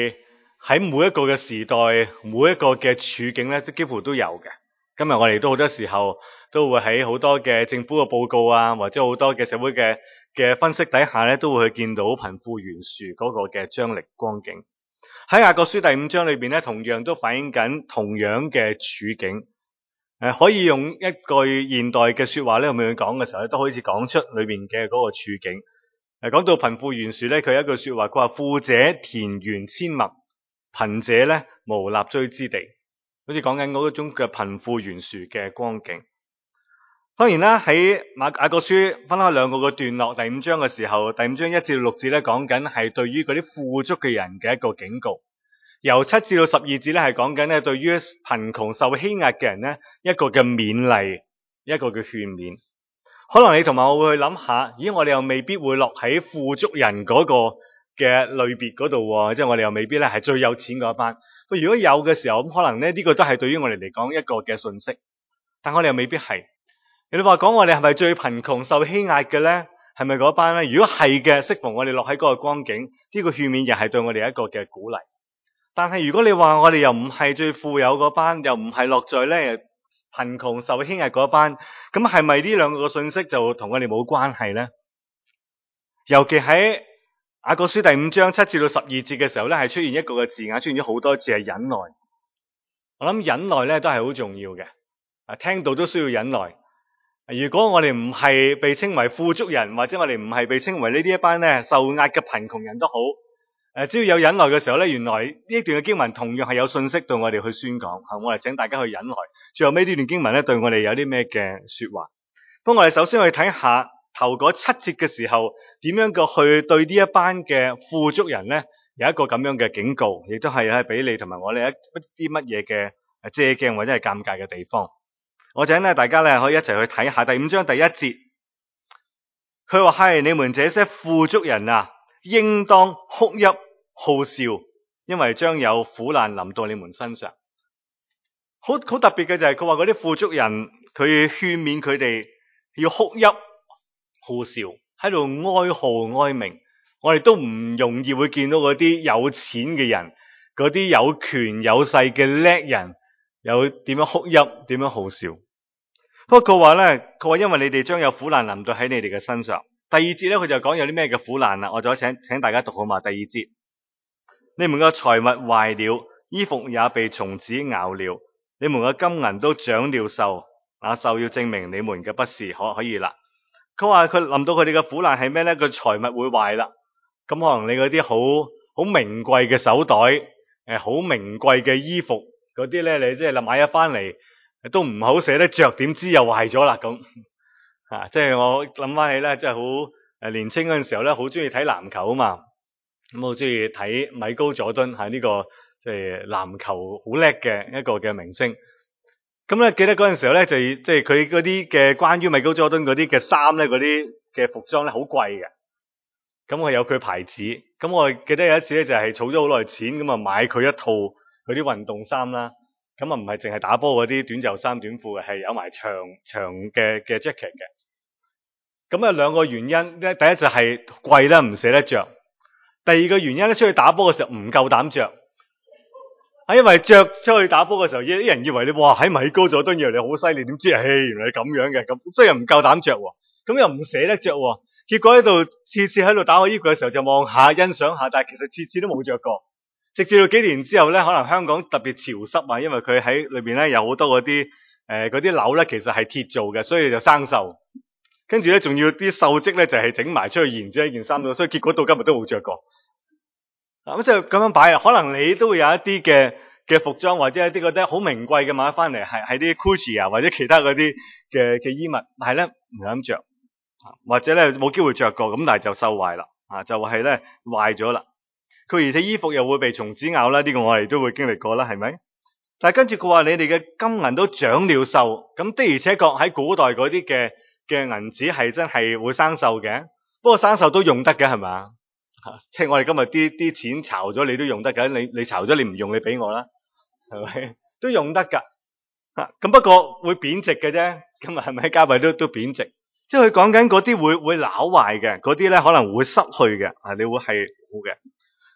喺每一個嘅時代，每一個嘅處境咧，幾乎都有嘅。今日我哋都好多時候都會喺好多嘅政府嘅報告啊，或者好多嘅社會嘅分析底下咧，都會去見到貧富懸殊嗰個嘅張力光景。喺雅各書第5章裏邊咧，同樣都反映緊同樣嘅處境。可以用一句現代嘅說話咧，咁樣講嘅時候咧，都可以講出裏邊嘅嗰個處境。講到貧富懸殊咧，佢有一句說話，佢話富者田園千畝，貧者咧無立錐之地，好似講緊嗰種嘅貧富懸殊嘅光景。當然啦，喺雅各書分開兩個嘅段落，第5章嘅時候，第5章1至6節咧，講緊係對於嗰啲富足嘅人嘅一個警告。由7至到12節咧，係講緊咧對於貧窮受欺壓嘅人咧一個嘅勉勵，一個嘅勸勉。可能你同埋我會去諗下，咦，我哋又未必會落喺富足人嗰個嘅類別嗰度，即係我哋又未必咧係最有錢嗰一班。如果有嘅時候，咁可能咧呢個都係對於我哋嚟講一個嘅信息，但我哋又未必係。你話講我哋係咪最貧窮受欺壓嘅咧？係咪嗰班咧？如果係嘅，適逢我哋落喺嗰個光景，呢個勸勉又係對我哋一個嘅鼓勵。但係如果你話我哋又唔係最富有嗰班，又唔係落在咧貧窮受欺壓嗰班，咁係咪呢兩個信息就同我哋冇關係呢？尤其喺雅各書第5章7至到12節嘅時候咧，係出現一個嘅字眼，出現咗好多次係忍耐。我諗忍耐咧都係好重要嘅，聽到都需要忍耐。如果我哋唔係被稱為富足人，或者我哋唔係被稱為呢啲一班咧受壓嘅貧窮人都好。只要有忍耐嘅時候咧，原來呢一段嘅經文同樣係有信息對我哋去宣講。我哋請大家去忍耐。最後尾呢段經文咧對我哋有啲咩嘅說話？不過我哋首先去睇下頭嗰7節嘅時候，點樣嘅去對呢一班嘅富足人咧有一個咁樣嘅警告，亦都係俾你同埋我哋一啲乜嘢嘅借鏡或者係尷尬嘅地方。我請咧大家咧可以一齊去睇下第5章第1節，佢話係你們這些富足人啊，應當哭泣好笑，因為將有苦難臨到你們身上。好特別嘅就係佢話嗰啲富足人，佢勸勉佢哋要哭泣好笑，喺度哀號哀鳴。我哋都唔容易會見到嗰啲有錢嘅人，嗰啲有權有勢嘅叻人，有點樣哭泣，點樣好笑。不過佢話咧，佢話因為你哋將有苦難臨到喺你哋嘅身上。第2節咧，佢就講有啲咩嘅苦難啦。我就請大家讀好嘛。第2節，你們嘅財物壞了，衣服也被蟲子咬了，你們嘅金銀都長了銹，那銹要證明你們嘅不是可以啦。佢話佢臨到佢哋嘅苦難係咩咧？個財物會壞啦。咁可能你嗰啲好名貴嘅手袋，好名貴嘅衣服嗰啲咧，你即係買咗翻嚟都唔好捨得着，點知又壞咗啦咁。即係我諗翻起咧，即係好年青嗰陣時候咧，好中意睇籃球啊嘛。咁好中意睇米高佐敦呢個即係籃球好叻嘅一個嘅明星。咁咧記得嗰陣時候咧，就即係佢嗰啲嘅關於米高佐敦嗰啲嘅衫咧，嗰啲嘅服裝咧好貴嘅。咁我有佢牌子。咁我記得有一次咧，就係儲咗好耐錢，咁啊買佢一套嗰啲運動衫啦。咁啊唔係淨係打波嗰啲短袖衫短褲嘅，係有埋長嘅 jacket 嘅。咁啊兩個原因，第一就係貴啦，唔捨得着；第二個原因咧，出去打波嘅時候唔夠膽着。因為着出去打波嘅時候，啲人以為你哇喺米高佐敦，以為你好犀利，點知係原來你咁樣嘅，咁所以又唔夠膽着，咁又唔捨得着，結果喺度次次喺度打開衣服嘅時候就望下欣賞下，但係其實次次都冇着過。直至到幾年之後咧，可能香港特別潮濕啊，因為佢喺裏邊咧有好多嗰啲樓咧，其實係鐵做嘅，所以就生鏽。跟住咧，仲要啲鏽跡咧，就係整埋出去燃咗一件衫度，所以結果到今日都冇着過。咁就咁樣擺啊，可能你都會有一啲嘅服裝，或者一啲覺得好名貴嘅買翻嚟，係啲 Gucci 啊，或者其他嗰啲嘅衣物，但係咧唔敢着，或者咧冇機會着過，咁但係就鏽壞啦，就係咧壞咗啦。佢而且衣服又會被蟲子咬啦，呢個我哋都會經歷過啦，係咪？但係跟住佢話你哋嘅金銀都長了鏽，咁的而且確喺古代嗰啲嘅銀紙係真係會生鏽嘅，不過生鏽都用得嘅係嘛？即係我哋今日啲錢炒咗你都用得嘅，你炒咗你唔用你俾我啦，係咪？都用得噶，咁不過會貶值嘅啫。今日係咪加幣都貶值？即係佢講緊嗰啲會攪壞嘅，嗰啲咧可能會失去嘅，你會係好嘅。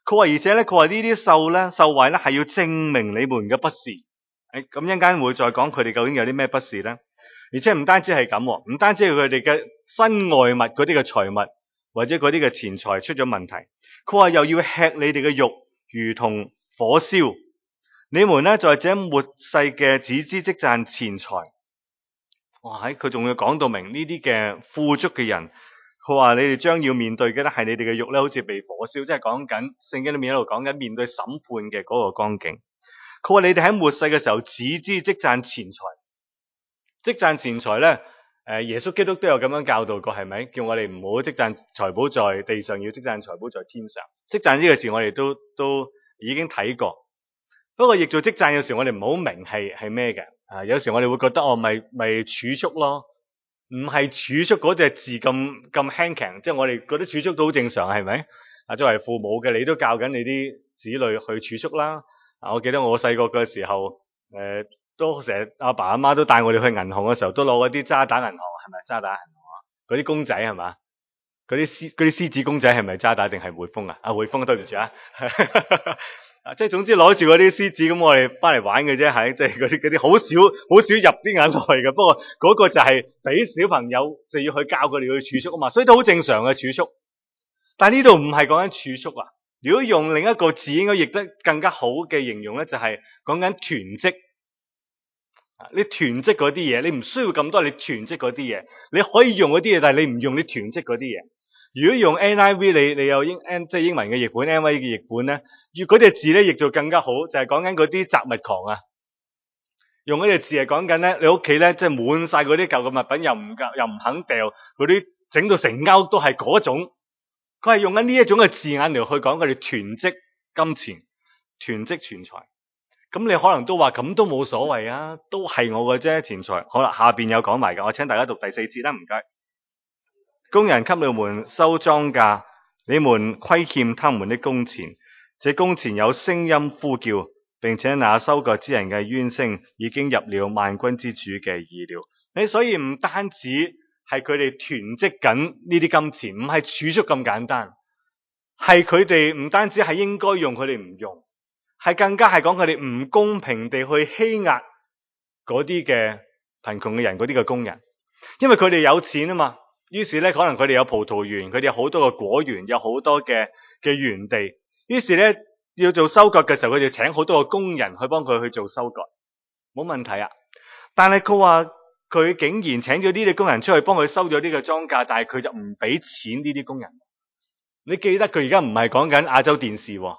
佢話而且咧，佢話呢啲受壞咧係要證明你們嘅不是。咁一陣間會再講佢哋究竟有啲咩不是咧。而且唔單止係咁，唔單止係佢哋嘅身外物嗰啲嘅財物或者嗰啲嘅錢財出咗問題，佢話又要吃你哋嘅肉，如同火燒。你們咧在這末世嘅只知積賺錢財。哇！佢仲要講到明呢啲嘅富足嘅人。佢話你哋將要面對嘅咧係你哋嘅肉咧，好似被火燒，即係講緊聖經裏面一路講緊面對審判嘅嗰個光景。佢話你哋喺末世嘅時候只知積賺錢財，積賺錢財咧，耶穌基督都有咁樣教導過，係咪？叫我哋唔好積賺財寶在地上，要積賺財寶在天上。積賺呢個詞我哋都已經睇過，不過譯做積賺有時我哋唔好明係咩嘅。有時我哋會覺得咪儲蓄咯。唔係儲蓄嗰隻字咁輕強，即係我哋覺得儲蓄都好正常，係咪？作為父母嘅你都教緊你啲子女去儲蓄啦。我記得我細個嘅時候，都成日阿爸阿媽都帶我哋去銀行嘅時候，都攞嗰啲渣打銀行，係咪渣打銀行啊？嗰啲公仔係嘛？嗰啲獅子公仔係咪渣打定係匯豐啊？匯豐，對唔住啊。即係總之攞住嗰啲獅子咁，我哋翻嚟玩嘅啫，係即係嗰啲好少入啲眼內嘅。不過嗰個就係俾小朋友就要去教佢哋去儲蓄啊嘛，所以都好正常嘅儲蓄。但係呢度唔係講緊儲蓄啊。如果用另一個字應該譯得更加好嘅形容咧，就係講緊囤積。你囤積嗰啲嘢，你唔需要咁多，你囤積嗰啲嘢，你可以用嗰啲嘢，但係你唔用你囤積嗰啲嘢。如果用 NIV， 你有即係英文嘅譯本 ，NIV 嘅譯本咧，嗰隻字咧譯做更加好，就係講緊嗰啲雜物狂啊。用嗰隻字係講緊咧，你屋企咧即係滿晒嗰啲舊嘅物品，又唔肯掉，嗰啲整到成屋都係嗰種。佢係用緊呢一種嘅字眼嚟去講佢哋囤積金錢、囤積錢財。咁你可能都話咁都冇所謂啊，都係我嘅啫錢財。好啦，下邊有講埋㗎，我請大家讀第4節啦，唔該。工人給你們收莊稼，你們虧欠他們的工錢，這工錢有聲音呼叫，並且那收割之人嘅冤聲已經入了萬軍之主嘅耳了。所以唔單止係佢哋囤積緊呢啲金錢，唔係儲蓄咁簡單，係佢哋唔單止係應該用，佢哋唔用，係更加係講佢哋唔公平地去欺壓嗰啲嘅貧窮嘅人，嗰啲嘅工人，因為佢哋有錢啊嘛。於是咧，可能佢哋有葡萄園，佢哋有好多個果園，有好多嘅園地。於是咧，要做收割嘅時候，佢哋請好多個工人去幫佢去做收割，冇問題啊。但係佢話佢竟然請咗呢啲工人出去幫佢收咗呢個莊稼，但係佢就唔俾錢呢啲工人。你記得佢而家唔係講緊亞洲電視，唔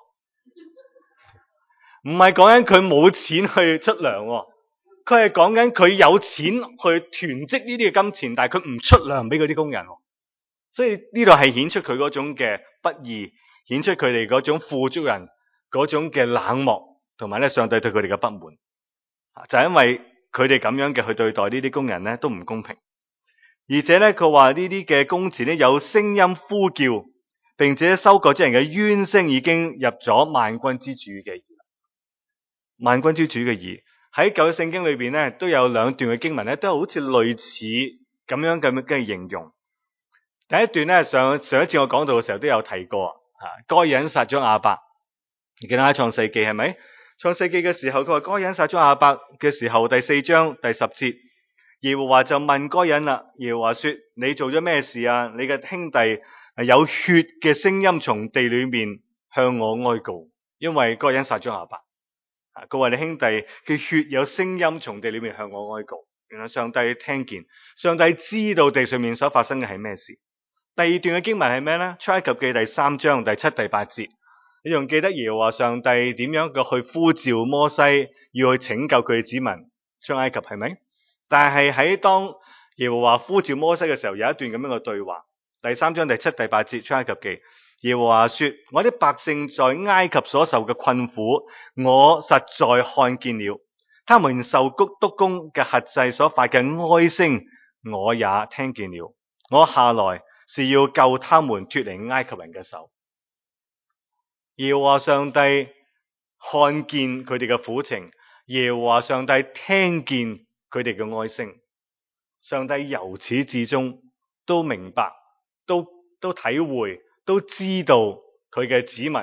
係講緊佢冇錢去出糧。佢係講緊佢有錢去囤積呢啲嘅金錢，但係佢唔出糧俾嗰啲工人，所以呢度係顯出佢嗰種嘅不義，顯出佢哋嗰種富足人嗰種嘅冷漠，同埋咧上帝對佢哋嘅不滿，就係因為佢哋咁樣嘅去對待呢啲工人咧都唔公平，而且咧佢話呢啲嘅工錢咧有聲音呼叫，並且收割之人嘅冤聲已經入咗萬軍之主嘅耳，萬軍之主嘅耳。喺舊約聖經裏邊咧，都有兩段嘅經文咧，都好似類似咁樣嘅形容。第一段咧，上一次我講到嘅時候都有提過，該隱殺咗亞伯，你記得喺創世記係咪？創世記嘅時候，佢話該隱殺咗亞伯嘅時候，第4章第10節，耶和華就問該隱啦，耶和華說：你做咗咩事啊？你嘅兄弟有血嘅聲音從地裏面向我哀告，因為該隱殺咗亞伯。佢話你兄弟嘅血有聲音從地裏面向我哀告，原來上帝聽見，上帝知道地上面所發生嘅係咩事。第二段嘅經文係咩呢？出埃及記第3章第7、第8節，你仲記得耶和華上帝點樣嘅去呼召摩西要去拯救佢嘅子民出埃及係咪？但係喺當耶和華呼召摩西嘅時候，有一段咁樣嘅對話，第3章第7、第8節出埃及記。耶和華說：我啲百姓在埃及所受嘅困苦，我實在看見了；他們受督工嘅轄制所發嘅哀聲，我也聽見了。我下來是要救他們脫離埃及人嘅手。耶和華上帝看見佢哋嘅苦情，耶和華上帝聽見佢哋嘅哀聲。上帝由始至終都明白，都體會。都知道佢嘅子民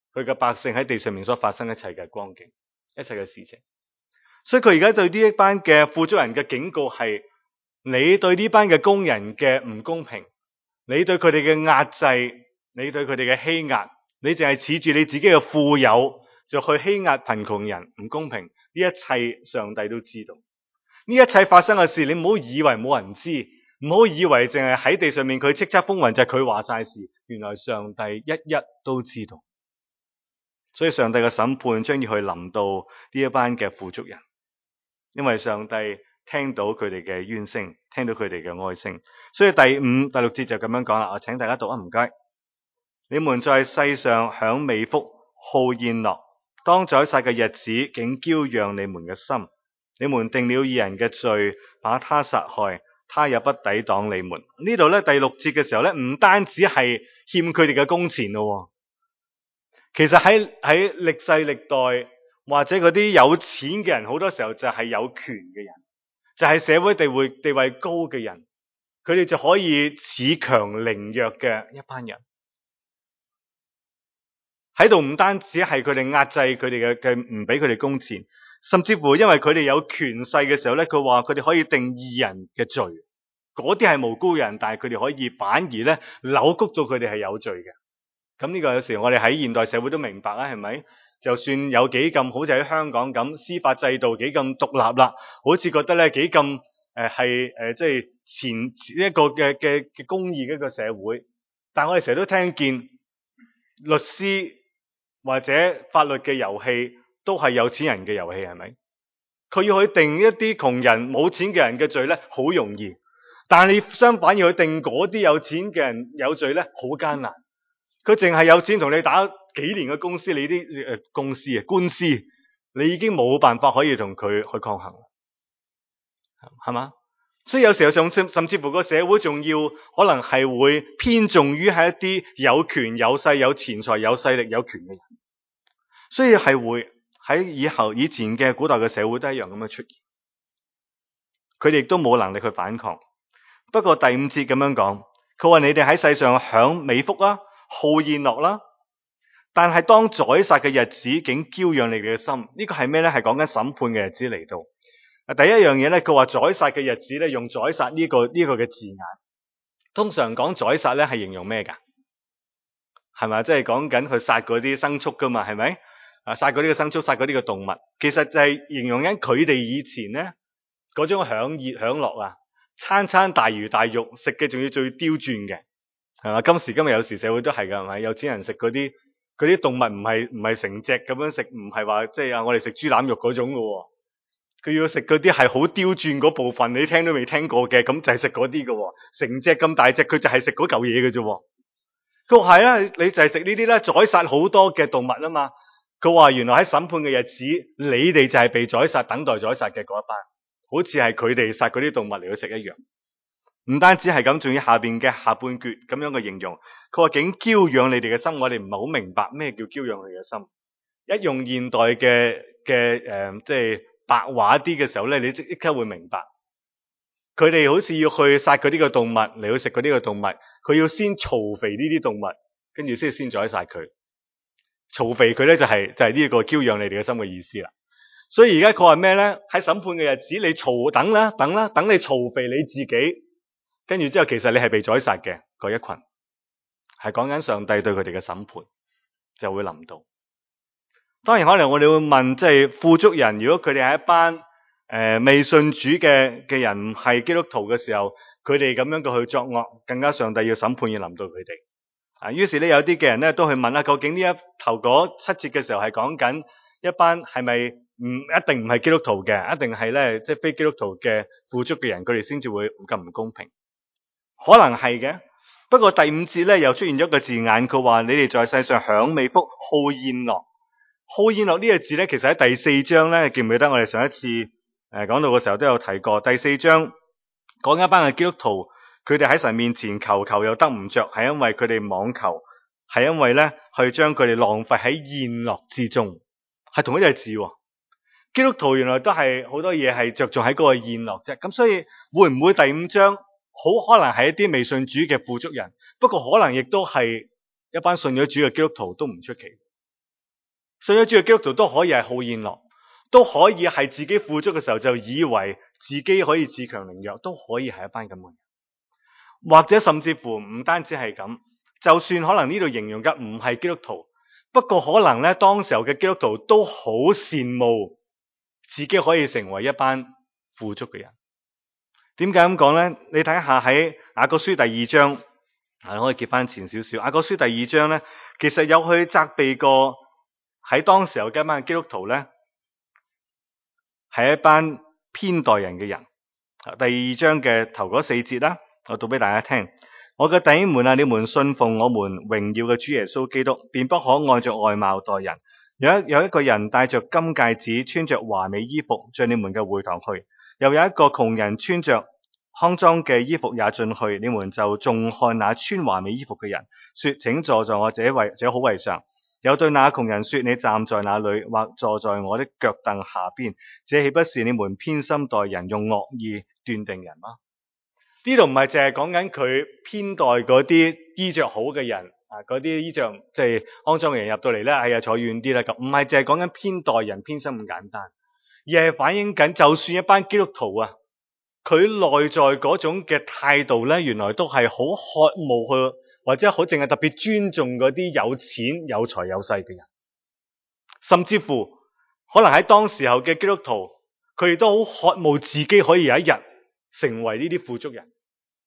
佢嘅百姓喺地上面所發生一切嘅光景，一切嘅事情。所以佢而家對呢一班嘅富足人嘅警告係：你對呢班嘅工人嘅唔公平，你對佢哋嘅壓制，你對佢哋嘅欺壓，你淨係恃住你自己嘅富有就去欺壓貧窮人，唔公平。呢一切上帝都知道，呢一切發生嘅事，你唔好以為冇人知，唔好以為淨係喺地上面佢叱咤風雲就係佢話晒事，原來上帝一都知道。所以上帝嘅審判將要去臨到呢一班嘅富足人，因為上帝聽到佢哋嘅冤聲，聽到佢哋嘅哀聲。所以第5、第6節就咁樣講啦，我請大家讀啊，唔該。你們在世上享美福，好宴樂，當宰殺嘅日子，竟嬌養你們嘅心。你們定了義人嘅罪，把他殺害，他也不抵擋你們。呢度咧第6節嘅時候咧，唔單止係欠佢哋嘅工錢咯，其實喺歷世歷代或者嗰啲有錢嘅人，好多時候就係有權嘅人，就係社會地位高嘅人，佢哋就可以恃強凌弱嘅一班人。喺度唔單止係佢哋壓制佢哋嘅唔俾佢哋工錢，甚至乎因為佢哋有權勢嘅時候咧，佢話佢哋可以定義人嘅罪，嗰啲係無辜人，但係佢哋可以反而咧扭曲到佢哋係有罪嘅。咁呢個有時我哋喺現代社會都明白啦，係咪？就算有幾咁好似喺香港咁，司法制度幾咁獨立啦，好似覺得咧幾咁即係前一個嘅公義嘅一個社會，但我哋成日都聽見律師或者法律嘅遊戲都係有錢人嘅遊戲，係咪？佢要去定一啲窮人冇錢嘅人嘅罪咧，好容易，但係你相反要去定嗰啲有錢嘅人有罪咧，好艱難。佢淨係有錢同你打幾年嘅公司，你啲公司啊官司，你已經冇辦法可以同佢去抗衡，係嘛？所以有時候甚至乎個社會仲要可能係會偏重於係一啲有權有勢有錢財有勢力有權嘅人，所以係會喺以前嘅古代嘅社會都一樣咁樣出現，佢哋亦都冇能力去反抗。不過第5節咁樣講，佢話你哋喺世上享美福啦，好宴樂啦，但係當宰殺嘅日子，竟嬌養你哋嘅心。呢個係咩咧？係講緊審判嘅日子嚟到。第一樣嘢咧，佢話宰殺嘅日子咧，用宰殺呢個嘅字眼。通常講宰殺咧係形容咩噶？係咪？即係講緊佢殺嗰啲牲畜噶嘛？係咪？殺嗰啲嘅牲畜，殺嗰啲嘅動物，其實就係形容緊佢哋以前咧嗰種享樂啊，餐餐大魚大肉，食嘅仲要最刁鑽嘅。係嘛？今時今日有時社會都係噶，係咪？有錢人食嗰啲動物唔係成隻咁樣食，唔係話即係我哋食豬腩肉嗰種噶。佢要食嗰啲係好刁鑽嗰部分，你聽都未聽過嘅，咁就係食嗰啲噶。成隻咁大隻，佢就係食嗰嚿嘢嘅啫。佢話係啊，你就係食呢啲咧，宰殺好多嘅動物啊嘛。佢話原來喺審判嘅日子，你哋就係被宰殺，等待宰殺嘅嗰一班，好似係佢哋殺嗰啲動物嚟去食一樣。唔單止係咁，仲要下邊嘅下半句咁樣嘅形容。佢話竟嬌養你哋嘅心，我哋唔係好明白咩叫嬌養你嘅心。一用現代嘅即係白話啲嘅時候咧，你即刻會明白。佢哋好似要去殺嗰啲嘅動物嚟去食嗰啲嘅動物，佢要先嘈肥呢啲動物，跟住先宰殺佢。嘈肥佢咧就係呢個嬌養你哋嘅心嘅意思啦。所以而家佢話咩咧？喺審判嘅日子，你等你嘈肥你自己。跟住之後，其實你係被宰殺嘅嗰一群，係講緊上帝對佢哋嘅審判就會臨到。當然可能我哋會問，即係富足人，如果佢哋係一班未信主嘅人，唔係基督徒嘅時候，佢哋咁樣嘅去作惡，更加上帝要審判要臨到佢哋。於是咧有啲嘅人咧都去問啦，究竟呢一頭嗰7節嘅時候係講緊一班係咪一定唔係基督徒嘅，一定係咧即係非基督徒嘅富足嘅人，佢哋先至會咁唔公平？可能係嘅，不過第5節咧又出現咗一個字眼，佢話你哋在世上享美福，好宴樂。好宴樂呢個字咧，其實喺第4章咧，記唔記得我哋上一次講到嘅時候都有提過。第4章講一班嘅基督徒，佢哋喺神面前求又得唔着，係因為佢哋妄求，係因為咧去將佢哋浪費喺宴樂之中，係同一隻字。基督徒原來都係好多嘢係着重喺嗰個宴樂啫。咁所以會唔會第5章？好可能係一啲未信主嘅富足人，不過可能亦都係一班信咗主嘅基督徒都唔出奇。 信咗主嘅基督徒都可以係好宴樂，都可以係自己富足嘅時候就以為自己可以自強凌弱，都可以係一班咁嘅人。或者甚至乎唔單止係咁，就算可能呢度形容嘅唔係基督徒，不過可能咧當時候嘅基督徒都好羨慕自己可以成為一班富足嘅人。點解咁講呢？你睇下喺雅各書第二章，可以揭翻前少少。雅各書第二章呢，其實有去責備過喺當時候嘅一班基督徒呢，係一班偏待人嘅人。第二章嘅頭嗰4節啦，我讀俾大家聽。我嘅弟兄們啊，你們信奉我們榮耀嘅主耶穌基督，便不可按着外貌待人。有一個人戴着金戒指，穿着華美衣服進你們嘅會堂去，又有一個窮人穿着骯髒嘅衣服也進去，你們就重看那穿華美衣服嘅人，說請坐在我這好位上。又對那窮人說，你站在那裏，或坐在我的腳凳下邊，這豈不是你們偏心待人，用惡意斷定人嗎？呢度唔係淨係講緊佢偏待嗰啲衣着好嘅人啊，嗰啲衣着即係骯髒嘅人入到嚟咧，係啊坐遠啲啦，咁唔係淨係講緊偏待人偏心咁簡單，而係反映緊就算一班基督徒啊，佢內在嗰種嘅態度咧，原來都係好渴慕去，或者好淨係特別尊重嗰啲有錢有財有勢嘅人，甚至乎可能喺當時候嘅基督徒，佢哋都好渴慕自己可以有一日成為呢啲富足人。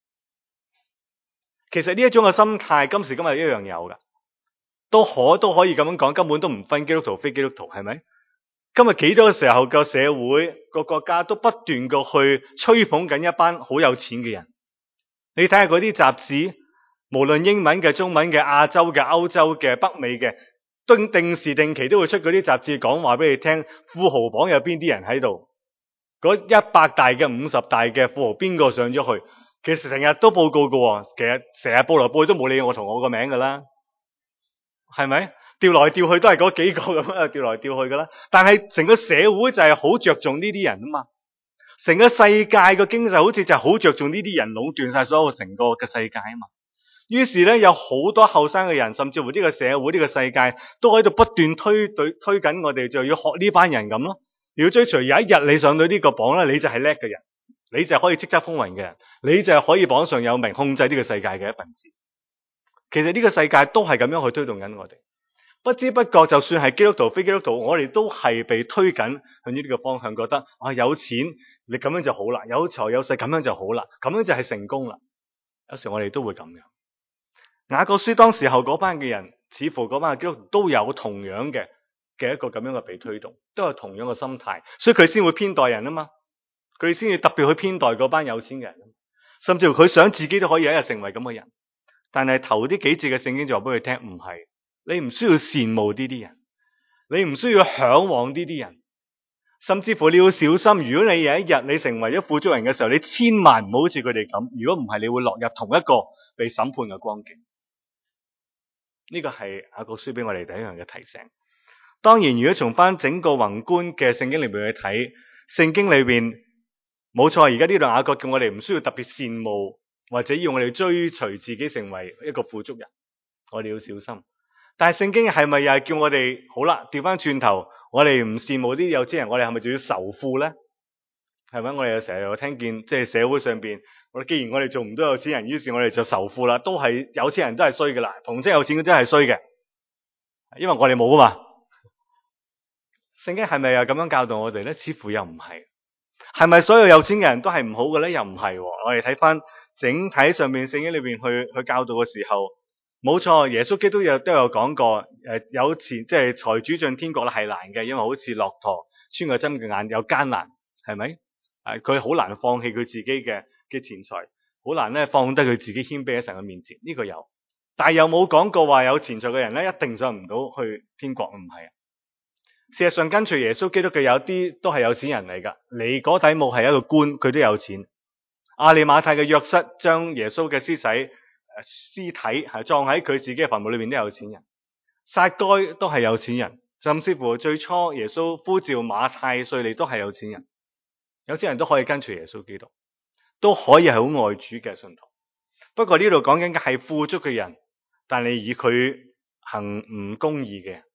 其實呢一種嘅心態今時今日一樣有噶，都可以咁樣講，根本都唔分基督徒非基督徒，係咪？今日幾多時候個社會個國家都不斷個去吹捧緊一班好有錢嘅人。你睇下嗰啲雜誌，無論英文嘅、中文嘅、亞洲嘅、歐洲嘅、北美嘅，都定時定期都會出嗰啲雜誌講話俾你聽，富豪榜有邊啲人喺度，嗰100大嘅、50大嘅富豪邊個上咗去，其實成日都報告嘅，其實成日報來報去都冇理我同我個名噶啦，係咪？調來調去都係嗰幾個咁樣，調來調去噶啦。但係成個社會就係好着重呢啲人啊嘛，成個世界個經濟好似就係好着重呢啲人壟斷晒所有成個嘅世界啊嘛。於是咧有好多後生嘅人，甚至乎呢個社會呢個世界都喺度不斷推緊我哋，就要學呢班人咁咯。要追隨有一日你上到呢個榜咧，你就係叻嘅人，你就係可以叱咤風雲嘅人，你就係可以榜上有名，控制呢個世界嘅一份子。其實呢個世界都係咁樣去推動緊我哋，不知不覺就算係基督徒非基督徒，我哋都係被推緊向呢個方向，覺得有錢你咁樣就好啦，有財有勢咁樣就好啦，咁樣就係成功啦。有時我哋都會咁樣。雅各書當時候嗰班嘅人，似乎嗰班嘅基督徒都有同樣嘅一個咁樣嘅被推動，都有同樣嘅心態，所以佢先會偏待人啊嘛，佢哋先至特別去偏待嗰班有錢嘅人，甚至乎佢想自己都可以一日成為咁嘅人。但係頭啲幾節嘅聖經就話俾佢聽，唔係，你唔需要羨慕呢啲人，你唔需要向往呢啲人，甚至乎你要小心，如果你有一日你成為咗富足人嘅時候，你千萬唔好好似佢哋咁，如果唔係你會落入同一個被審判嘅光景。呢個係雅各書俾我哋第一樣嘅提醒。當然，如果從翻整個宏觀嘅聖經裏邊去睇，聖經裏邊冇錯，而家呢度雅各叫我哋唔需要特別羨慕，或者要我哋追隨自己成為一個富足人，我哋要小心。但係聖經係咪又係叫我哋好啦？調翻轉頭，我哋唔羨慕啲有錢人，我哋係咪仲要仇富咧？係咪？我哋成日又聽見，即係社會上邊，既然我哋做唔到有錢人，於是我哋就仇富啦。都係有錢人都係衰噶啦，同即係有錢嗰啲係衰嘅，因為我哋冇啊嘛。聖經係咪又咁樣教導我哋咧？似乎又唔係。係咪所有有錢嘅人都係唔好嘅咧？又唔係。我哋睇翻整體上面聖經裏邊去教導嘅時候，冇錯，耶穌基督都有講過，有錢即係財主進天國咧係難嘅，因為好似駱駝穿過針嘅眼有艱難，係咪？佢好難放棄佢自己嘅錢財，好難咧放低佢自己謙卑喺神嘅面前。呢個有，但係又冇講過話有錢財嘅人咧一定上唔到去天國，唔係啊。事實上跟隨耶穌基督嘅有啲都係有錢人嚟噶，尼哥底母係一個官，佢都有錢。亞利馬太嘅約瑟將耶穌嘅屍體係葬喺佢自己嘅墳墓裏邊都有錢人。撒該都係有錢人，甚至乎最初耶穌呼召馬太稅吏都係有錢人。有錢人都可以跟隨耶穌基督，都可以係好愛主嘅信徒。不過呢度講緊嘅係富足嘅人，但你以佢行唔公義嘅，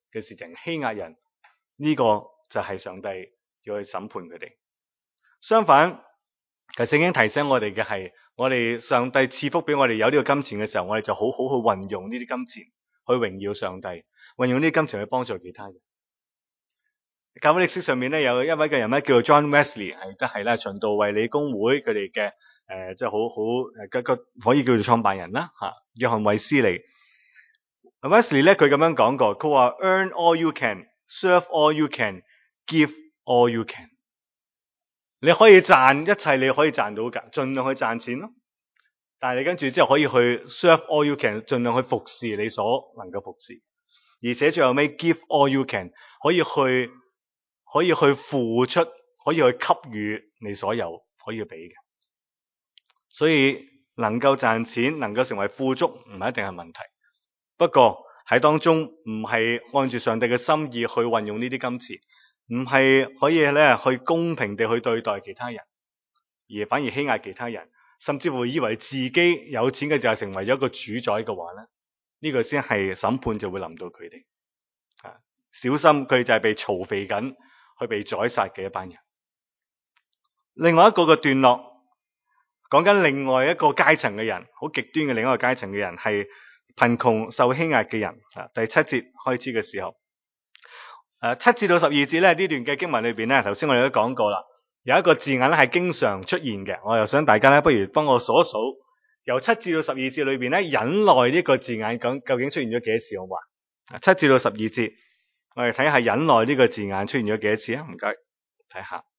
嘅事情，欺壓人，呢個就係上帝要去審判佢哋。相反，其實聖經提醒我哋嘅係，我哋上帝賜福俾我哋有呢個金錢嘅時候，我哋就好好去運用呢啲金錢去榮耀上帝，運用呢啲金錢去幫助其他人。教會歷史上面咧有一位嘅人咧叫做 John Wesley， 係咧循道衛理公會佢哋嘅即係好可以叫做創辦人啦嚇，約翰衛斯理。Wesley 咧佢咁樣講過，佢話 Earn all you can, serve all you can, give all you can。你可以賺一切，你可以賺到㗎，盡量去賺錢咯。但係你跟住之後可以去 serve all you can， 盡量去服侍你所能夠服侍。而且最後尾 give all you can， 可以去付出，可以去給予你所有可以俾嘅。所以能夠賺錢，能夠成為富足，唔係一定係問題。不過喺當中唔係按住上帝嘅心意去運用呢啲金錢。唔係可以咧去公平地去對待其他人，而反而欺壓其他人，甚至乎以為自己有錢嘅就係成為咗一個主宰嘅話咧，呢個先係審判就會臨到佢哋。小心佢哋就係被曹肥緊，去被宰殺嘅一班人。另外一個嘅段落講緊另外一個階層嘅人，好極端嘅另一個階層嘅人係貧窮受欺壓嘅人。第7節開始嘅時候。7至到12節咧，呢段嘅經文裏邊咧，頭先我哋都講過啦，有一個字眼咧係經常出現嘅。我又想大家咧，不如幫我數一數，由7至到12節裏邊咧，忍耐呢個字眼究竟出現咗幾多次？好嘛？7至到12節，我哋睇下忍耐呢個字眼出現咗幾多次啊？唔該，睇下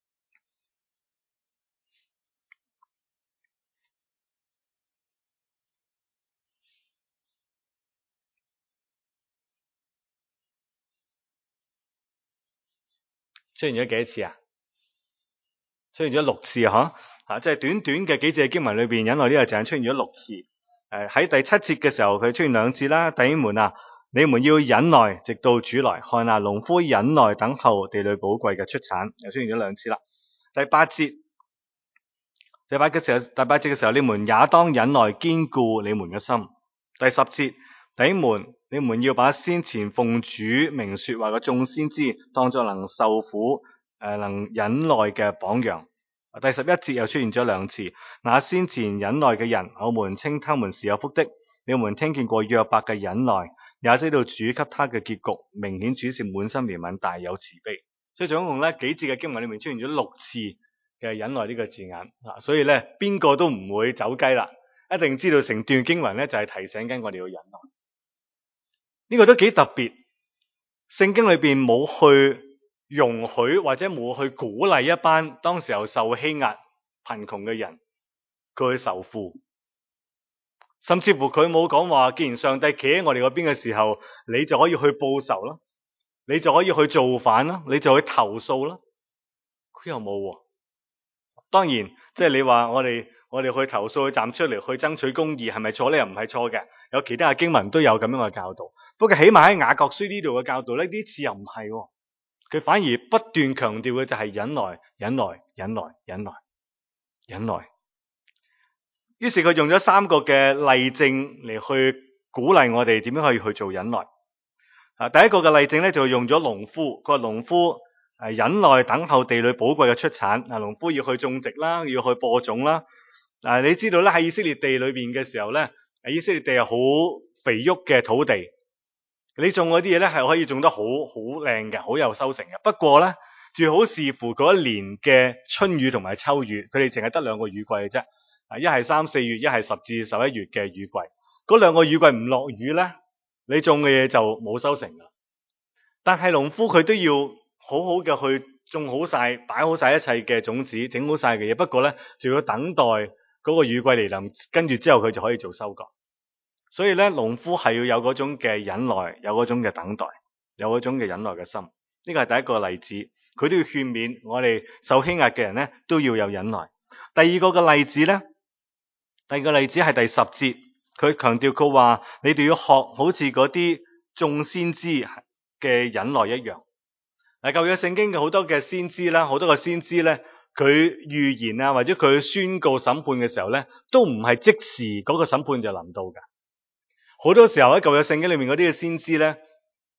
出現咗幾多次啊？出現咗6次啊！即係短短嘅幾節嘅經文裏邊，忍耐呢個字眼出現咗6次。喺第7節嘅時候，佢出現2次啦。弟兄們啊，你們要忍耐，直到主來。看啊，農夫忍耐等候地裏寶貴嘅出產，又出現咗2次啦。第8節嘅時候，你們也當忍耐，堅固你們嘅心。第10節，弟兄們，你們要把先前奉主名說話嘅眾先知當作能受苦、能忍耐嘅榜樣。第11節又出現咗2次，那先前忍耐嘅人，我們稱他們是有福的。你們聽見過約伯嘅忍耐，也知道主給他嘅結局，明顯主是滿心憐憫，大有慈悲。所以總共咧幾節嘅經文裏面出現咗6次嘅忍耐呢個字眼。所以咧邊個都唔會走雞啦，一定知道成段經文咧就係提醒緊我哋要忍耐。呢個都幾特別，聖經裏邊冇去容許或者冇去鼓勵一班當時候受欺壓貧窮嘅人佢去受苦，甚至乎佢冇講話，既然上帝企喺我哋嗰邊嘅時候，你就可以去報仇啦，你就可以去造反啦，你就去投訴啦。佢又冇喎。當然即係你話我哋去投訴，去站出嚟去爭取公義，係咪錯咧？又唔係錯嘅，有其他嘅經文都有咁樣嘅教導。不過起碼喺雅各書呢度嘅教導咧，呢次又唔係喎。佢反而不斷強調嘅就係忍耐、忍耐、忍耐、忍耐、忍耐。於是佢用咗3個嘅例證嚟去鼓勵我哋點樣可以去做忍耐。第一個嘅例證咧就用咗農夫，佢話農夫忍耐等候地裏寶貴嘅出產。農夫要去種植啦，要去播種啦。你知道咧喺以色列地裏邊嘅時候咧，以色列地係好肥沃嘅土地。你種嗰啲嘢咧係可以種得好靚嘅，好有收成嘅。不過咧，最好視乎嗰一年嘅春雨同埋秋雨，佢哋淨係得2個雨季嘅啫。一係3、4月，一係10至11月嘅雨季。嗰2個雨季唔落雨咧，你種嘅嘢就冇收成噶。但係農夫佢都要好好嘅去種好晒，擺好晒一切嘅種子，整好晒嘅嘢。不過咧，仲要等待嗰個雨季嚟臨，跟住之後佢就可以做收割。所以咧，農夫係要有嗰種嘅忍耐，有嗰種嘅等待，有嗰種嘅忍耐嘅心。呢個係第一個例子，佢都要勸勉我哋受欺壓嘅人咧，都要有忍耐。第二個嘅例子咧，係第10節，佢強調佢話：你哋要學好似嗰啲眾先知嘅忍耐一樣。舊約聖經嘅好多嘅先知啦，好多嘅先知咧，佢預言啊，或者佢宣告審判嘅時候咧，都唔係即時嗰個審判就臨到嘅。好多時候喺舊約聖經裏面嗰啲嘅先知咧，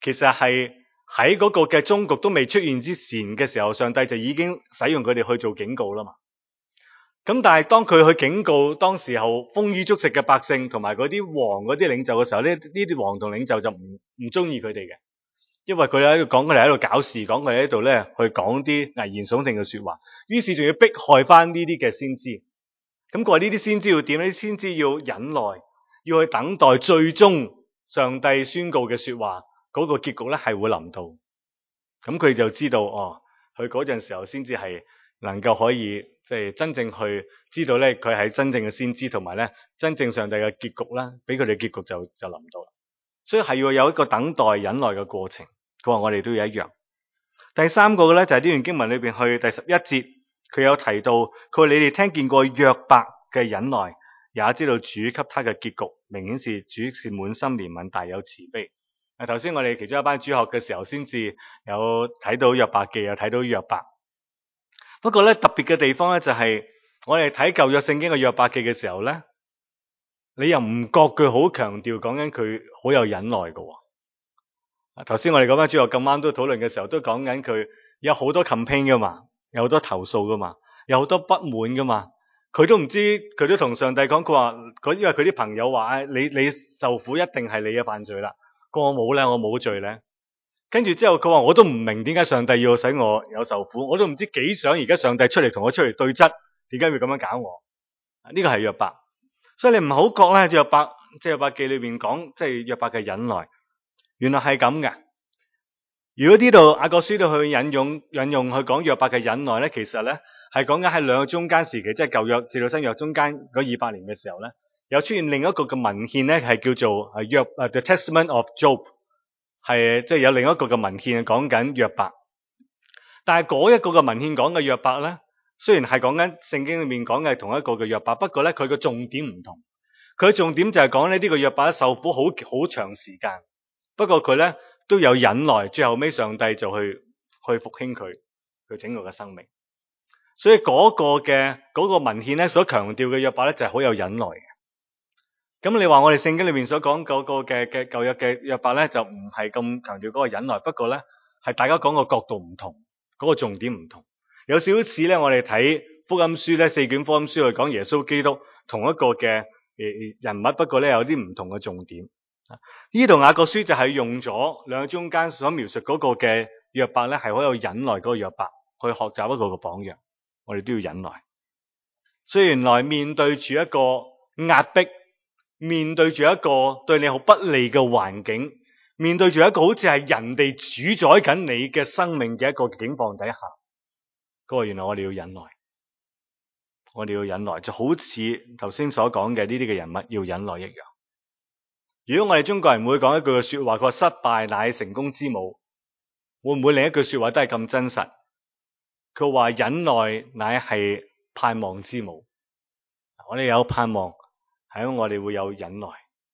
其實係喺嗰個嘅終局都未出現之前嘅時候，上帝就已經使用佢哋去做警告啦嘛。咁但係當佢去警告當時候豐衣足食嘅百姓同埋嗰啲王嗰啲領袖嘅時候，呢啲王同領袖就唔中意佢哋嘅，因為佢哋喺度講，佢哋喺度搞事，講佢哋喺度咧去講啲危言聳聽嘅說話，於是仲要迫害翻呢啲嘅先知。咁佢話呢啲先知要點？呢啲先知要忍耐，要去等待最終上帝宣告嘅說話嗰個結局咧係會臨到。咁佢哋就知道佢嗰陣時候先至係能夠可以即係真正去知道咧，佢係真正嘅先知，同埋咧真正上帝嘅結局啦，俾佢哋結局就臨到啦。所以係要有一個等待忍耐嘅過程。佢話我哋都要一樣。第三個嘅咧就係呢段經文裏邊去第11節，佢有提到，佢話你哋聽見過約伯嘅忍耐，也知道主給他嘅結局，明顯是主是滿心憐憫，大有慈悲。頭先我哋其中一班主學嘅時候，先至有睇到約伯記，有睇到約伯。不過咧特別嘅地方咧就係，我哋睇舊約聖經嘅約伯記嘅時候咧，你又唔覺佢好強調講緊佢好有忍耐嘅。頭先我哋嗰班主學咁啱都討論嘅時候，都講緊佢有好多 complain 噶嘛，有好多投訴噶嘛，有好多不滿噶嘛。佢都唔知，佢都同上帝講，佢話因為佢啲朋友話你受苦一定係你嘅犯罪啦，我冇咧，我冇罪咧。跟住之後佢話我都唔明點解上帝要使我有受苦，我都唔知幾想而家上帝出嚟同我出嚟對質，點解會咁樣搞我？呢個係約伯，所以你唔好覺咧約伯，即係約伯記裏邊講，即係約伯嘅忍耐，原來係咁嘅。如果呢度雅各書度去引用去講約伯嘅忍耐咧，其實咧係講緊喺兩個中間時期，即係舊約至到新約中間嗰200年嘅時候咧，有出現另一個嘅文獻咧，係叫做The Testament of Job， 係即係有另一個嘅文獻係講緊約伯。但係嗰一個嘅文獻講嘅約伯咧，雖然係講緊聖經裏面講嘅係同一個嘅約伯，不過咧佢嘅重點唔同。佢嘅重點就係講呢個約伯受苦好長時間，不過佢咧都有忍耐，最後尾上帝就去復興佢整個嘅生命。所以嗰個文獻咧所強調嘅約伯咧就係好有忍耐嘅。咁你話我哋聖經裏面所講嗰個嘅舊約嘅約伯咧就唔係咁強調嗰個忍耐，不過咧係大家講個角度唔同，嗰個重點唔同，有少少似咧我哋睇福音書咧4卷福音書去講耶穌基督同一個嘅人物，不過咧有啲唔同嘅重點。呢度雅各書就係用咗兩個中間所描述嗰個嘅約伯咧係好有忍耐嗰個約伯去學習一個嘅榜樣，我哋都要忍耐。所以原來面對住一個壓迫，面對住一個對你好不利嘅環境，面對住一個好似係人哋主宰緊你嘅生命嘅一個境況底下，嗰個原來我哋要忍耐，我哋要忍耐，就好似頭先所講嘅呢啲嘅人物要忍耐一樣。如果我哋中國人會講一句嘅說話，佢話失敗乃成功之母，會唔會另一句說話都係咁真實？佢話忍耐乃係盼望之母。我哋有盼望，係因為我哋會有忍耐。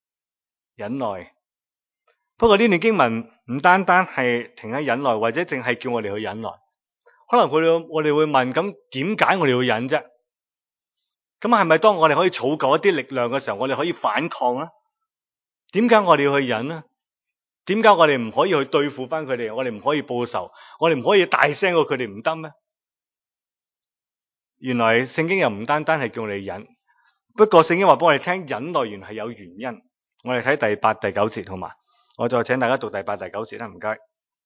不過呢段經文唔單單係停喺忍耐，或者淨係叫我哋去忍耐。可能我哋會問，咁點解我哋要忍啫？咁係咪當我哋可以儲夠一啲力量嘅時候，我哋可以反抗呢？點解我哋要去忍呢？點解我哋唔可以去對付翻佢哋？我哋唔可以報仇？我哋唔可以大聲過佢哋唔得咩？原來聖經又唔單單係叫我哋忍，不過聖經話俾我哋聽，忍耐原來係有原因。我哋睇第8、第9節好嘛？我再請大家讀第8、第9節啦，唔該。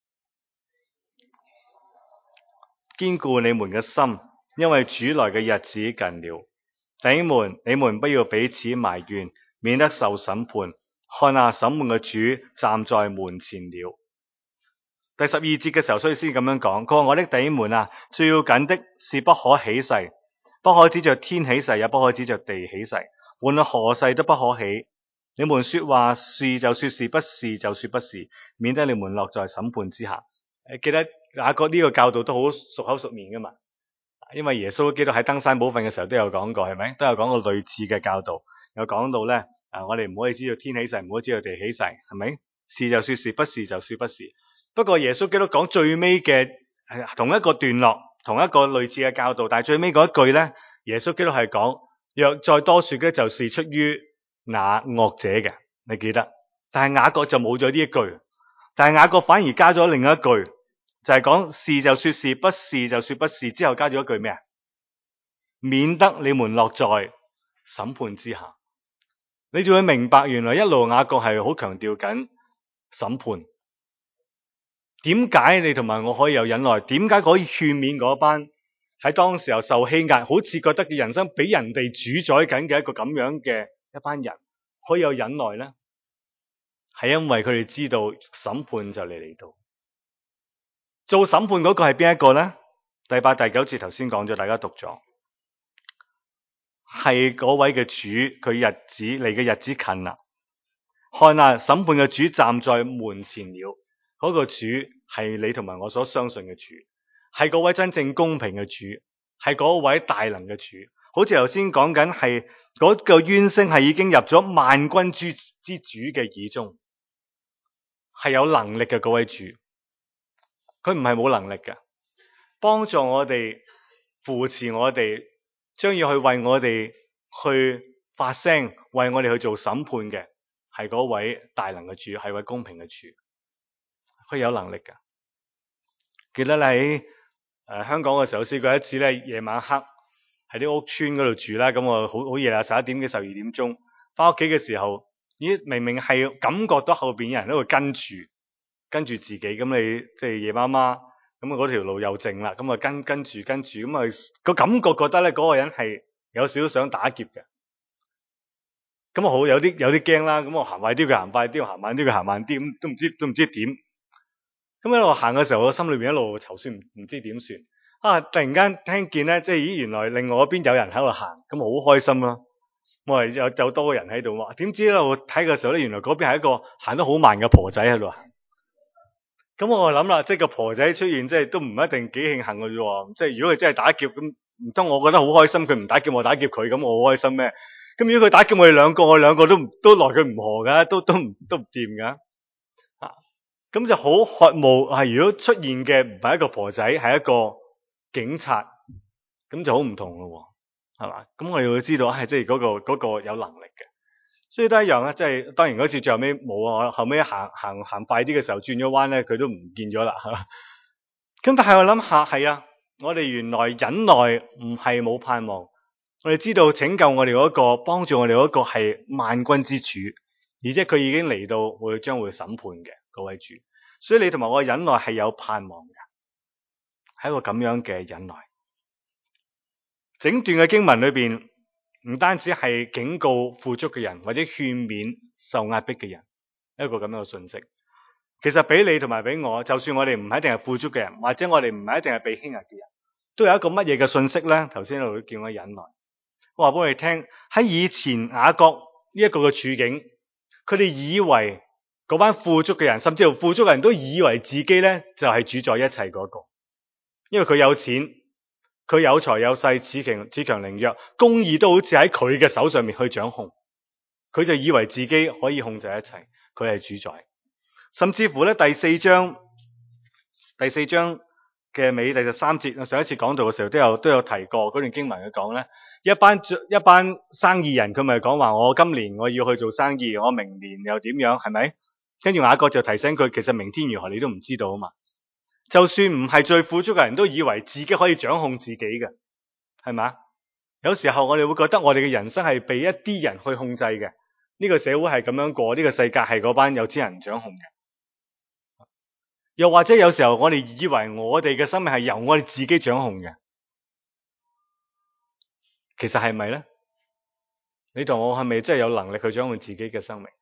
堅固你們嘅心，因為主來嘅日子近了。弟兄們，你們不要彼此埋怨，免得受審判。看下審判嘅主站在門前了。第12節嘅時候，所以先咁樣講。佢話：我的弟兄們啊，最要緊的是不可起誓，不可指着天起誓，也不可指着地起誓，無論何誓都不可起。你們說話是就說是，不是就說不是，免得你們落在審判之下。記得雅各呢個教導都好熟口熟面噶嘛，因為耶穌基督喺登山寶訓嘅時候都有講過，係咪？都有講過類似嘅教導，有講到咧。我哋唔可以知道天起誓，唔可以知道地起誓，係咪？是就說是，不是就說不是。不過耶穌基督講最尾嘅同一個段落，同一個類似嘅教導，但係最尾嗰一句咧，耶穌基督係講：若再多說嘅，就是出於那惡者嘅。你記得？但係雅各就冇咗呢一句， 但係雅各反而加咗另一句，就係講是就說是，不是就說不是，之後加咗一句咩啊？免得你們落在審判之下。你就會明白，原來一路雅各係好強調緊審判。點解你同埋我可以有忍耐？點解可以勸勉嗰班喺當時候受欺壓，好似覺得嘅人生俾人哋主宰緊嘅一個咁樣嘅一班人，可以有忍耐呢？係因為佢哋知道審判就嚟到。做審判嗰個係邊一個呢？第8、第9節頭先講咗，大家讀咗，係嗰位嘅主，佢日子嚟嘅日子近啦。看啊，審判嘅主站在門前了。嗰個主係你同埋我所相信嘅主，係嗰位真正公平嘅主，係嗰位大能嘅主。好似頭先講緊係嗰個冤聲係已經入咗萬軍之主嘅耳中，係有能力嘅嗰位主。佢唔係冇能力嘅，幫助我哋，扶持我哋，將要去為我哋去發聲，為我哋去做審判嘅，係嗰位大能嘅主，係位公平嘅主。佢有能力㗎。記得你喺香港嘅時候，試過一次咧，夜晚黑喺啲屋村嗰度住啦，咁我好夜啦，11點幾12點鐘翻屋企嘅時候，咦，明明係感覺到後邊有人喺度跟住自己，咁你即係夜媽媽，咁嗰條路又靜啦，咁啊跟住，咁啊個感覺覺得咧嗰個人係有少少想打劫嘅，咁啊好有啲驚啦，咁我行快啲，佢行快啲，我行慢啲，佢行慢啲，咁都唔知點。咁一路行嘅時候，我心裏邊一路籌算，唔知點算啊！突然間聽見咧，即係咦，原來另外一邊有人喺度行，咁我好開心咯。我話有多個人喺度，點知咧我睇嘅時候咧，原來嗰邊係一個行得好慢嘅婆仔喺度行。咁我諗啦，即係個婆仔出現，即係都唔一定幾慶幸嘅啫。即係如果佢真係打劫，咁唔通我覺得好開心，佢唔打劫我打劫佢，咁我好開心咩？咁如果佢打劫我哋兩個，我哋兩個都奈佢唔何噶，都唔掂噶。咁就好渴慕係，如果出現嘅唔係一個婆仔，係一個警察，咁就好唔同咯，係嘛？咁我哋會知道係即係嗰個有能力嘅，所以都一樣啦。即係當然嗰次最後尾冇啊，我後尾行快啲嘅時候轉咗彎咧，佢都唔見咗啦。咁但係我諗下，係啊，我哋原來忍耐唔係冇盼望，我哋知道拯救我哋嗰個，幫助我哋嗰個係萬軍之主，而且佢已經嚟到會將會審判嘅嗰位主，所以你同埋我嘅忍耐係有盼望嘅，係一個咁樣嘅忍耐。整段嘅經文裏邊唔單止係警告富足嘅人，或者勸勉受壓迫嘅人，一個咁樣嘅信息。其實俾你同埋俾我，就算我哋唔一定係富足嘅人，或者我哋唔係一定係被欺壓嘅人，都有一個乜嘢嘅信息咧？頭先喺度叫我忍耐，我話俾你聽，喺以前雅各呢一個嘅處境，佢哋以為嗰班富足嘅人，甚至乎富足嘅人都以為自己咧就係主宰一切嗰個，因為佢有錢，佢有財有勢，恃強凌弱，公義都好似喺佢嘅手上面去掌控，佢就以為自己可以控制一切，佢係主宰。甚至乎咧第四章嘅尾第13節，我上一次講道嘅時候都有提過嗰段經文去講咧，一班生意人，佢咪講話我今年我要去做生意，我明年又點樣，係咪？跟住雅各就提醒佢，其實明天如何你都唔知道啊嘛。就算唔係最富足嘅人都以為自己可以掌控自己嘅，係咪？有時候我哋會覺得我哋嘅人生係被一啲人去控制嘅，呢個社會係咁樣過，呢個世界係嗰班有錢人掌控嘅。又或者有時候我哋以為我哋嘅生命係由我哋自己掌控嘅，其實係咪呢？你同我係咪真係有能力去掌控自己嘅生命？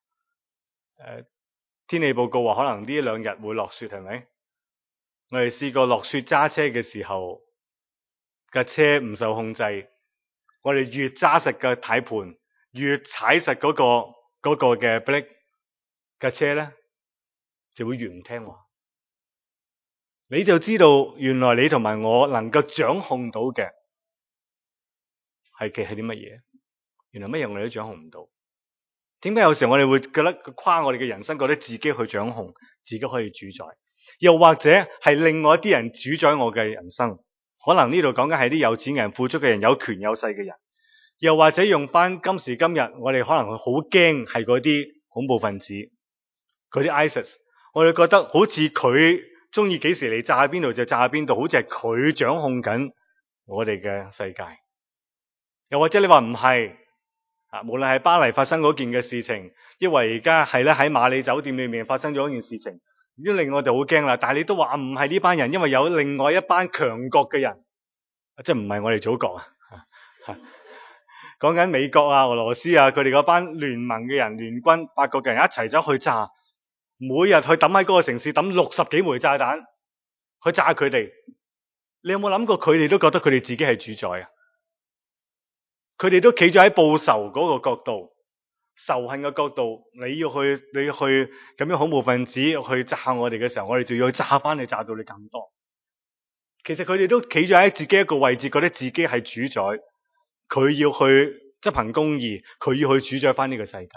天氣報告話可能呢2日會落雪，係咪？我哋試過落雪揸車嘅時候，架車唔受控制，我哋越揸實嘅軚盤，越踩實嗰個嘅 brake，架車咧就會越唔聽話。你就知道原來你同埋我能夠掌控到嘅係啲乜嘢？原來乜嘢我哋都掌控唔到。點解有時候我哋會覺得誇我哋嘅人生，覺得自己去掌控，自己可以主宰？又或者係另外一啲人主宰我嘅人生？可能呢度講緊係啲有錢人、富足嘅人、有權有勢嘅人。又或者用翻今時今日，我哋可能好驚係嗰啲恐怖分子，嗰啲 ISIS， 我哋覺得好似佢中意幾時嚟炸喺邊度就炸喺邊度，好似係佢掌控緊我哋嘅世界。又或者你話唔係啊？無論係巴黎發生嗰件嘅事情，因為而家係咧喺馬里酒店裏面發生咗一件事情，已經令我哋好驚啦。但係你都話唔係呢班人，因為有另外一班強國嘅人，即係唔係我哋祖國啊？講緊美國啊、俄羅斯啊，佢哋嗰班聯盟嘅人、聯軍8個嘅人一齊走去炸，每日去抌喺嗰個城市抌60幾枚炸彈去炸佢哋。你有冇諗過佢哋都覺得佢哋自己係主宰啊？佢哋都企咗喺報仇嗰個角度、仇恨嘅角度，你要去咁樣恐怖分子去炸我哋嘅時候，我哋就要炸翻你，炸到你更多。其實佢哋都企咗喺自己一個位置，覺得自己係主宰。佢要去執行公義，佢要去主宰翻呢個世界。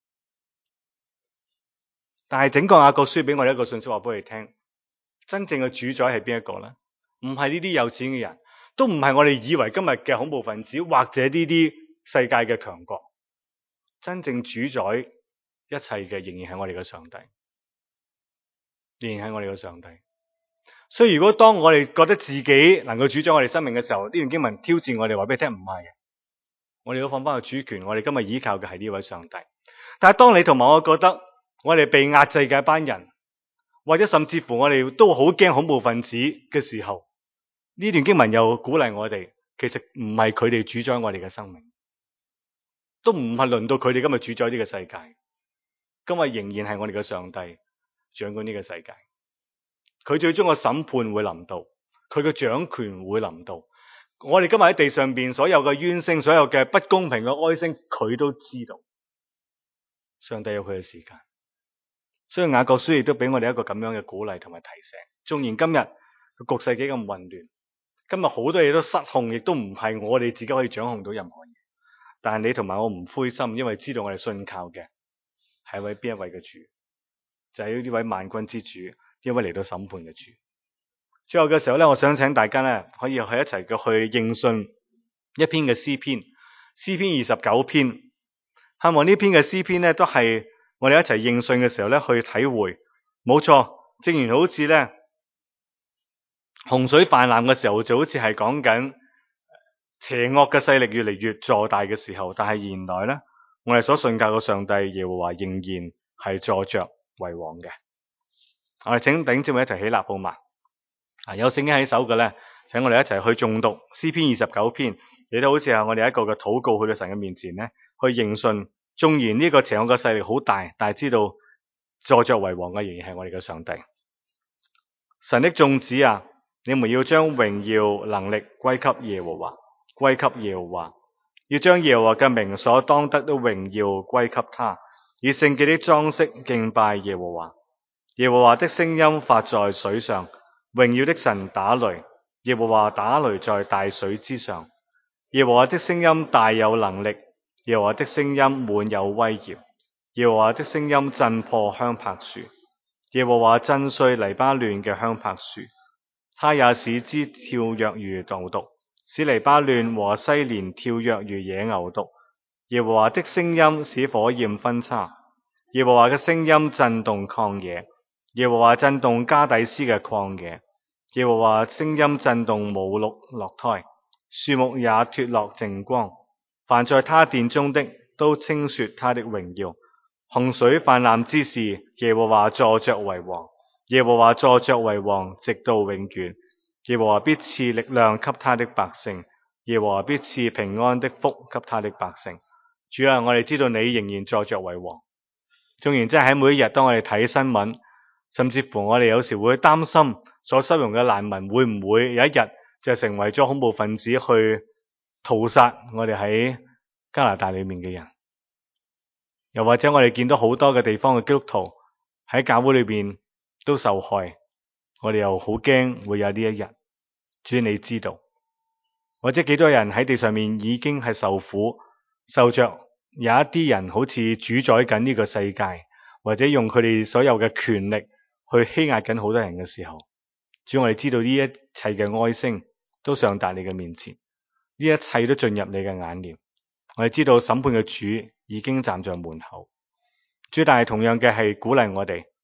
但係整個雅各書俾我哋一個信息話俾我哋聽，真正嘅主宰係邊一個呢？唔係呢啲有錢嘅人，都唔係我哋以為今日嘅恐怖分子或者呢啲世界嘅強國。真正主宰一切嘅仍然係我哋嘅上帝，仍然係我哋嘅上帝。所以如果當我哋覺得自己能夠主宰我哋生命嘅時候，呢段經文挑戰我哋話俾你聽，唔係嘅。我哋都放翻個主權，我哋今日依靠嘅係呢位上帝。但係當你同埋我覺得我哋被壓制嘅一班人，或者甚至乎我哋都好驚恐怖分子嘅時候，呢段經文又鼓勵我哋，其實唔係佢哋主宰我哋嘅生命，都唔係輪到佢哋今日主宰呢個世界。今日仍然係我哋嘅上帝掌管呢個世界，佢最終嘅審判會臨到，佢嘅掌權會臨到。我哋今日喺地上邊所有嘅冤聲，所有嘅不公平嘅哀聲，佢都知道。上帝有佢嘅時間，所以雅各書亦都俾我哋一個咁樣嘅鼓勵同埋提醒。縱然今日個局勢幾咁混亂，今日好多嘢都失控，亦都唔係我哋自己可以掌控到任何嘢。但係你同埋我唔灰心，因為知道我哋信靠嘅係一位邊一位嘅主，就係呢位萬軍之主，呢位嚟到審判嘅主。最後嘅時候咧，我想請大家咧可以去一齊嘅去應信一篇嘅詩篇，詩篇29篇。盼望呢篇嘅詩篇咧都係我哋一齊應信嘅時候咧去體會。冇錯，正如好似咧洪水泛濫嘅時候，就好似係講緊邪惡嘅勢力越嚟越坐大嘅時候，但係原來咧我哋所信靠嘅上帝耶和華仍然係坐着為王嘅。我哋請弟兄姊妹一齊起立好嗎？有聖經喺手嘅咧，請我哋一齊去誦讀詩篇29篇，亦都好似係我哋一個嘅禱告，去到神嘅面前咧，去認信，縱然呢個邪惡嘅勢力好大，但係知道坐着為王嘅仍然係我哋嘅上帝。神的眾子啊，你們要將榮耀能力歸給耶和華，歸給耶和華，要將耶和華嘅名所當得的榮耀歸給他，以聖潔的裝飾敬拜耶和華。耶和華的聲音發在水上，榮耀的神打雷，耶和華打雷在大水之上。耶和華的聲音大有能力，耶和華的聲音滿有威嚴。耶和華的聲音震破香柏樹，耶和華震碎黎巴嫩嘅香柏樹，他也使之跳躍如牛犢，使黎巴嫩和西連跳躍如野牛犢。耶和華的聲音使火焰分叉，耶和華嘅聲音震動曠野，耶和華震動加底斯嘅曠野。耶和華聲音震動母鹿落胎，樹木也脫落淨光。凡在他殿中的都稱說他的榮耀。洪水泛濫之時，耶和華坐着為王，耶和華坐着為王，直到永遠。耶和華必賜力量給他的百姓，耶和華必賜平安的福給他的百姓。主啊，我哋知道你仍然坐着為王。縱然真係喺每一日，當我哋睇新聞，甚至乎我哋有時會擔心所收容嘅難民會唔會有一日就成為咗恐怖分子去屠殺我哋喺加拿大裏面嘅人。又或者我哋見到好多嘅地方嘅基督徒喺教會裏邊都受害，我哋又好驚會有呢一日。主，你知道，或者幾多人喺地上面已經係受苦，受着有一啲人好似主宰緊呢個世界，或者用佢哋所有嘅權力去欺壓緊好多人嘅時候，主，我哋知道呢一切嘅哀聲都上達你嘅面前，呢一切都進入你嘅眼簾。我哋知道審判嘅主已經站在門口，主，但係同樣嘅係鼓勵我哋，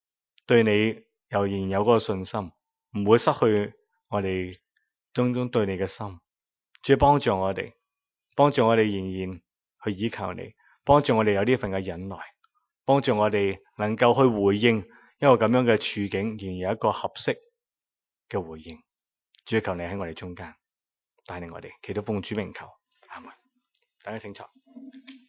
對你仍然有嗰個信心，唔會失去我哋當中對你嘅心。主幫助我哋，仍然去依靠你，幫助我哋有呢份嘅忍耐，幫助我哋能夠去回應一個咁樣嘅處境，仍然有一個合適嘅回應。主求你喺我哋中間帶領我哋，祈禱奉主名求，阿門。大家請坐。